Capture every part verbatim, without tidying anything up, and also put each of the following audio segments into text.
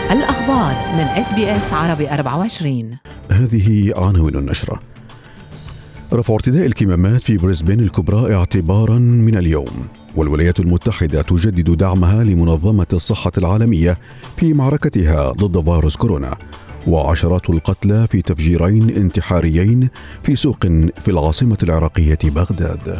الأخبار من إس بي إس عربي أربعة وعشرين. هذه عناوين النشرة. رفع ارتداء الكمامات في بريسبين الكبرى اعتبارا من اليوم، والولايات المتحدة تجدد دعمها لمنظمة الصحة العالمية في معركتها ضد فيروس كورونا، وعشرات القتلى في تفجيرين انتحاريين في سوق في العاصمة العراقية بغداد.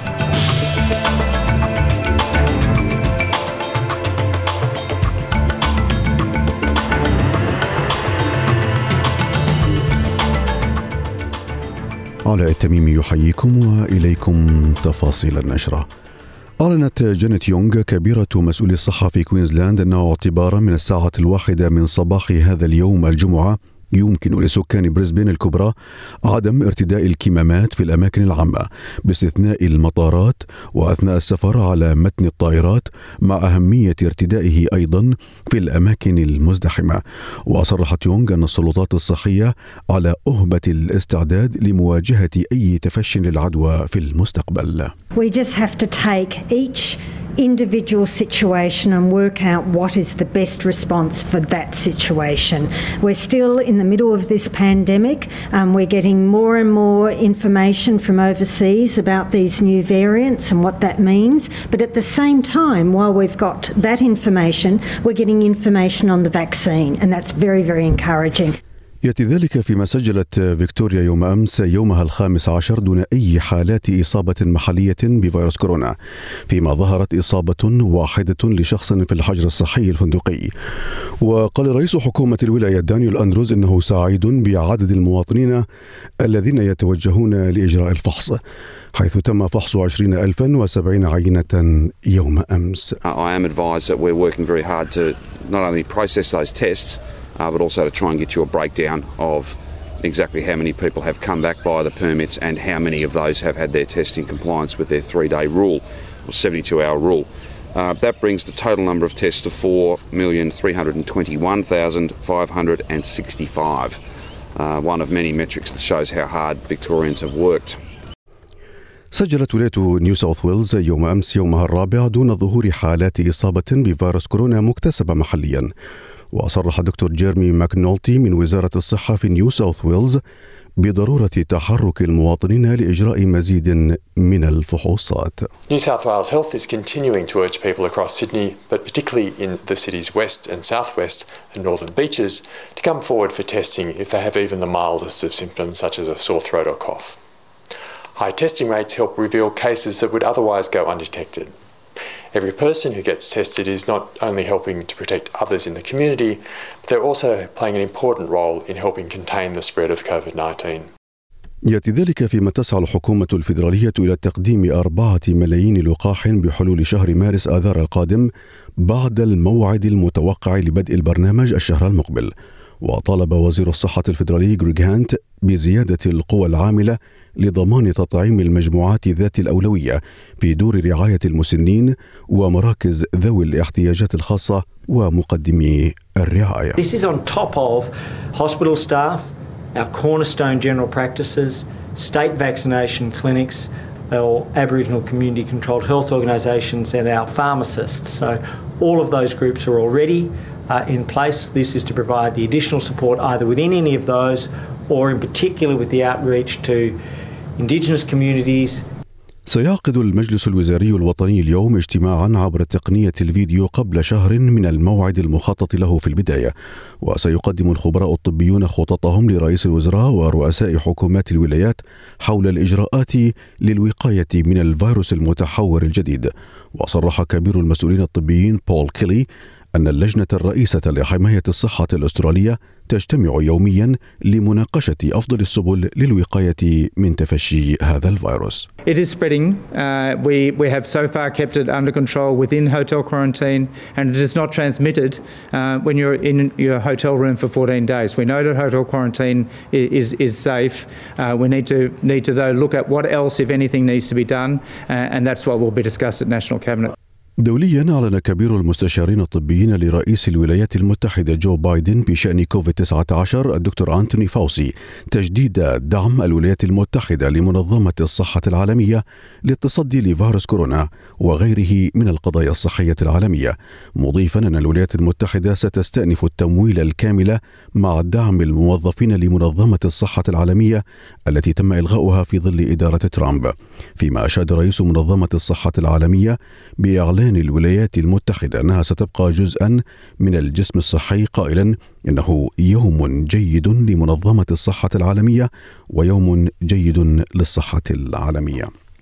علاء التميمي يحييكم وإليكم تفاصيل النشرة. أعلنت جانيت يونغ كبيرة مسؤولي الصحة في كوينزلاند أنه اعتبارا من الساعة الواحدة من صباح هذا اليوم الجمعة يمكن لسكان بريسبين الكبرى عدم ارتداء الكمامات في الأماكن العامة باستثناء المطارات وأثناء السفر على متن الطائرات، مع أهمية ارتدائه أيضا في الأماكن المزدحمة. وصرحت يونغ أن السلطات الصحية على أهبة الاستعداد لمواجهة أي تفشٍ للعدوى في المستقبل. We just have to take each individual situation and work out what is the best response for that situation. We're still in the middle of this pandemic. Um, we're getting more and more information from overseas about these new variants and what that means. But at the same time, while we've got that information, we're getting information on the vaccine, and that's very, very encouraging. يأتي ذلك فيما سجلت فيكتوريا يوم أمس يومها الخامس عشر دون أي حالات إصابة محلية بفيروس كورونا، فيما ظهرت إصابة واحدة لشخص في الحجر الصحي الفندقي. وقال رئيس حكومة الولاية دانيال أندروز إنه سعيد بعدد المواطنين الذين يتوجهون لإجراء الفحص، حيث تم فحص عشرين ألفا وسبعين عينة يوم أمس. I am advised that we're working very hard to not only process those tests Uh, but also to try and get you a breakdown of exactly how many people have come back via the permits and how many of those have had their test in compliance with their three-day rule or seventy-two hour rule. Uh, that brings the total number of tests to four million three hundred twenty-one thousand five hundred sixty-five, uh, one of many metrics that shows how hard Victorians have worked. سجلت ولاية نيو ساوث ويلز يوم أمس يومها الرابع دون ظهور حالات إصابة بفيروس كورونا مكتسبة محليا. وصرح دكتور جيرمي ماكنولتي من وزارة الصحة في نيو ساوث ويلز بضرورة تحرك المواطنين لإجراء مزيد من الفحوصات. New South Wales Health is continuing to urge people across Sydney, but particularly in the city's west and southwest and northern beaches, to come forward for testing if they have even the mildest of symptoms such as a sore throat or cough. High testing rates help reveal cases that would otherwise go undetected. Every person who gets tested is not only helping to protect others in the community, but they're also playing an important role in helping contain the spread of COVID nineteen. يأتي ذلك فيما تسعى الحكومة الفيدرالية إلى تقديم أربعة ملايين لقاح بحلول شهر مارس آذار القادم بعد الموعد المتوقع لبدء البرنامج الشهر المقبل. وطالب وزير الصحة الفيدرالي غريغ هانت بزيادة القوى العاملة لضمان تطعيم المجموعات ذات الأولوية في دور رعاية المسنين ومراكز ذوي الاحتياجات الخاصة ومقدمي الرعاية. This is on top of hospital staff, our cornerstone general practices, state vaccination clinics, our Aboriginal community controlled health organisations and our pharmacists. So all of those groups are already uh, in place. This is to provide the additional support either within any of those or in particular with the outreach to Indigenous communities. سيعقد المجلس الوزاري الوطني اليوم اجتماعا عبر تقنية الفيديو قبل شهر من الموعد المخطط له في البداية، وسيقدم الخبراء الطبيون خططهم لرئيس الوزراء ورؤساء حكومات الولايات حول الإجراءات للوقاية من الفيروس المتحور الجديد. وصرح كبير المسؤولين الطبيين بول كيلي أن اللجنة الرئيسة لحماية الصحة الأسترالية تجتمع يوميا لمناقشة أفضل السبل للوقاية من تفشي هذا الفيروس. It is spreading. Uh, we, we have so far kept it under control within hotel quarantine, and it is not transmitted uh, when you're in your hotel room for fourteen days. We know that hotel quarantine is, is safe. Uh, we need to, need to though look at what else, if anything, needs to be done, uh, and that's what will be discussed at National Cabinet. دوليا أعلن كبير المستشارين الطبيين لرئيس الولايات المتحدة جو بايدن بشأن كوفيد تسعة عشر الدكتور أنتوني فاوسي تجديد دعم الولايات المتحدة لمنظمة الصحة العالمية للتصدي لفيروس كورونا وغيره من القضايا الصحية العالمية، مضيفا أن الولايات المتحدة ستستأنف التمويل الكامل مع دعم الموظفين لمنظمة الصحة العالمية التي تم إلغاؤها في ظل إدارة ترامب. فيما أشاد رئيس منظمة الصحة العالمية بإعلان الولايات المتحدة أنها ستبقى جزءا من الجسم الصحي، قائلا إنه يوم جيد لمنظمة الصحة العالمية ويوم جيد للصحة العالمية.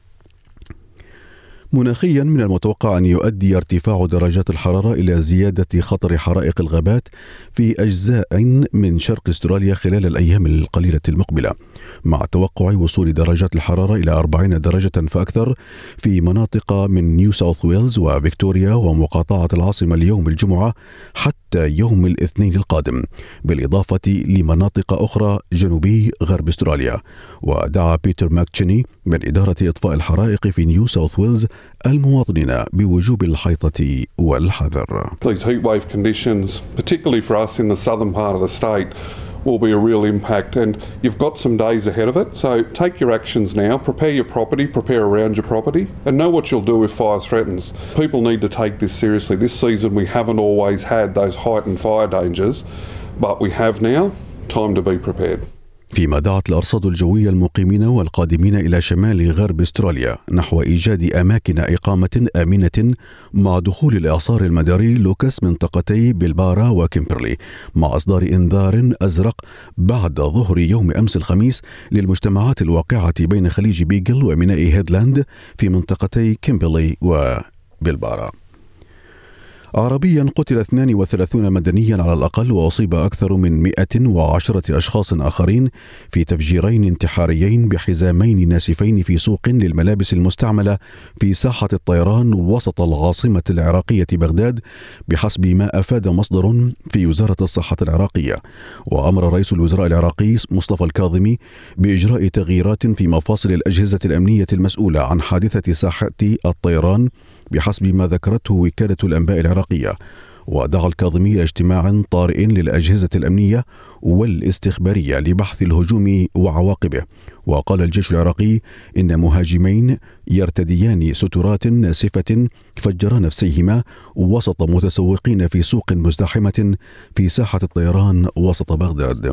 مناخيا، من المتوقع أن يؤدي ارتفاع درجات الحرارة إلى زيادة خطر حرائق الغابات في أجزاء من شرق استراليا خلال الأيام القليلة المقبلة، مع توقع وصول درجات الحرارة إلى أربعين درجة فأكثر في مناطق من نيو ساوث ويلز وفيكتوريا ومقاطعة العاصمة اليوم الجمعة حتى يوم الاثنين القادم، بالإضافة لمناطق أخرى جنوبي غرب استراليا. ودعا بيتر ماكتشيني من إدارة إطفاء الحرائق في نيو ساوث ويلز المواطنين بوجوب الحيطة والحذر. These heat wave conditions, particularly for us in the southern part of the state, will be a real impact, and you've got some days ahead of it. So take your actions now, prepare your property, prepare around your property, and know what you'll do if fire threatens. People need to take this seriously. This season we haven't always had those heightened fire dangers, but we have now. Time to be prepared. فيما دعت الأرصاد الجوية المقيمين والقادمين إلى شمال غرب استراليا نحو إيجاد أماكن إقامة آمنة مع دخول الإعصار المداري لوكاس منطقتي بيلبارا وكيمبرلي، مع إصدار إنذار أزرق بعد ظهر يوم أمس الخميس للمجتمعات الواقعة بين خليج بيغل وميناء هيدلاند في منطقتي كيمبرلي وبيلبارا. عربيا قتل اثنان وثلاثين مدنيا على الأقل وأصيب أكثر من مئة وعشرة أشخاص آخرين في تفجيرين انتحاريين بحزامين ناسفين في سوق للملابس المستعملة في ساحة الطيران وسط العاصمة العراقية بغداد، بحسب ما أفاد مصدر في وزارة الصحة العراقية. وأمر رئيس الوزراء العراقي مصطفى الكاظمي بإجراء تغييرات في مفاصل الأجهزة الأمنية المسؤولة عن حادثة ساحة الطيران بحسب ما ذكرته وكالة الأنباء العراقية. ودعا الكاظمي إلى اجتماع طارئ للأجهزة الأمنية والاستخبارية لبحث الهجوم وعواقبه. وقال الجيش العراقي إن مهاجمين يرتديان سترات ناسفة فجرا نفسيهما وسط متسوقين في سوق مزدحمة في ساحة الطيران وسط بغداد.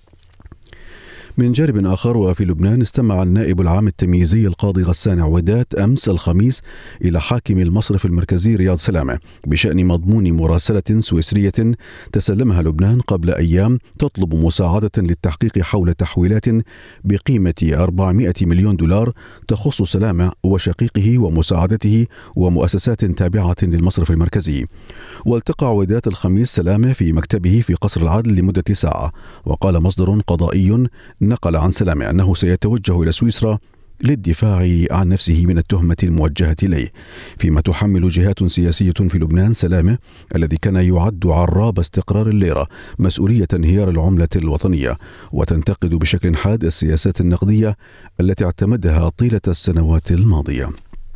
من جانب آخر، وفي لبنان، استمع النائب العام التمييزي القاضي غسان عويدات أمس الخميس إلى حاكم المصرف المركزي رياض سلامة بشأن مضمون مراسلة سويسرية تسلمها لبنان قبل أيام تطلب مساعدة للتحقيق حول تحويلات بقيمة أربعمائة مليون دولار تخص سلامة وشقيقه ومساعدته ومؤسسات تابعة للمصرف المركزي. والتقى عويدات الخميس سلامة في مكتبه في قصر العدل لمدة ساعة. وقال مصدر قضائي نقل عن سلامة أنه سيتوجه إلى سويسرا للدفاع عن نفسه من التهمة الموجهة إليه، فيما تحمل جهات سياسية في لبنان سلامة الذي كان يعد عراب استقرار الليرة مسؤولية انهيار العملة الوطنية، وتنتقد بشكل حاد السياسات النقدية التي اعتمدها طيلة السنوات الماضية.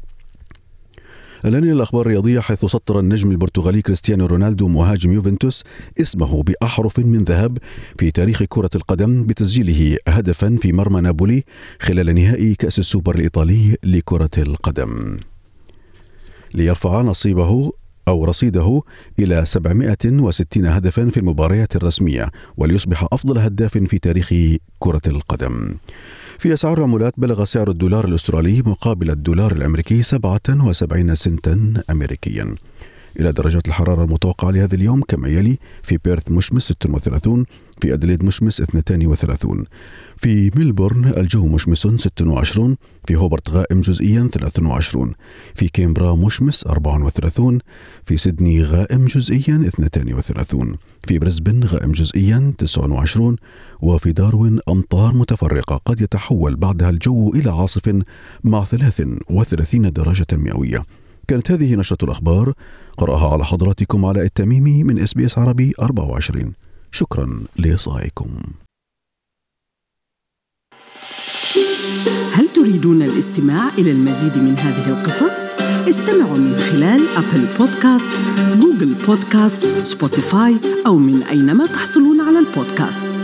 الآن الأخبار الرياضية، حيث سطر النجم البرتغالي كريستيانو رونالدو مهاجم يوفنتوس اسمه بأحرف من ذهب في تاريخ كرة القدم بتسجيله هدفا في مرمى نابولي خلال نهائي كأس السوبر الإيطالي لكرة القدم، ليرفع نصيبه أو رصيده إلى سبعمائة وستين هدفا في المباريات الرسمية، وليصبح أفضل هداف في تاريخ كرة القدم. في أسعار العملات، بلغ سعر الدولار الأسترالي مقابل الدولار الأمريكي سبعة وسبعين سنتا أمريكيا. إلى درجات الحرارة المتوقعة لهذا اليوم كما يلي: في بيرث مشمس ستة وثلاثين، في أدليد مشمس اثنين وثلاثين، في ميلبورن الجو مشمس ستة وعشرين، في هوبرت غائم جزئيا ثلاثة وعشرين، في كامبرا مشمس أربعة وثلاثين، في سيدني غائم جزئيا اثنين وثلاثين، في بريسبن غائم جزئيا تسعة وعشرين، وفي داروين أمطار متفرقة قد يتحول بعدها الجو إلى عاصف مع ثلاث وثلاثين درجة مئوية. كانت هذه نشرة الأخبار، قرأها على حضراتكم علاء التميمي من إس بي إس عربي أربعة وعشرين. شكرا لإصغائكم. هل تريد تريدون الاستماع إلى المزيد من هذه القصص؟ استمعوا من خلال أبل بودكاست، جوجل بودكاست، سبوتيفاي أو من أينما تحصلون على البودكاست.